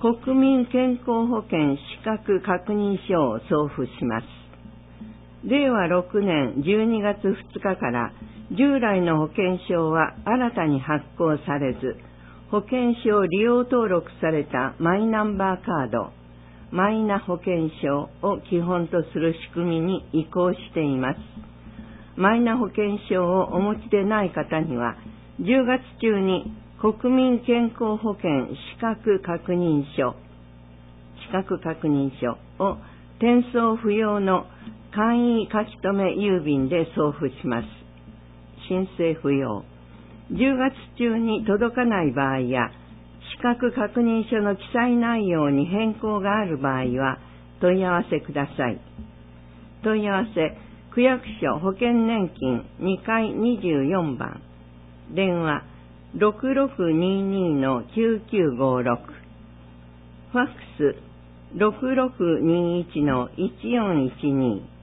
国民健康保険資格確認書を送付します。令和6年12月2日から従来の保険証は新たに発行されず、保険証利用登録されたマイナンバーカード、マイナ保険証を基本とする仕組みに移行しています。マイナ保険証をお持ちでない方には、10月中に国民健康保険資格確認書を転送不要の簡易書留郵便で送付します。申請不要。10月中に届かない場合や、資格確認書の記載内容に変更がある場合は問い合わせください。問い合わせ、区役所保険年金2階24番、電話 6622-9956、ファックス 6621-1412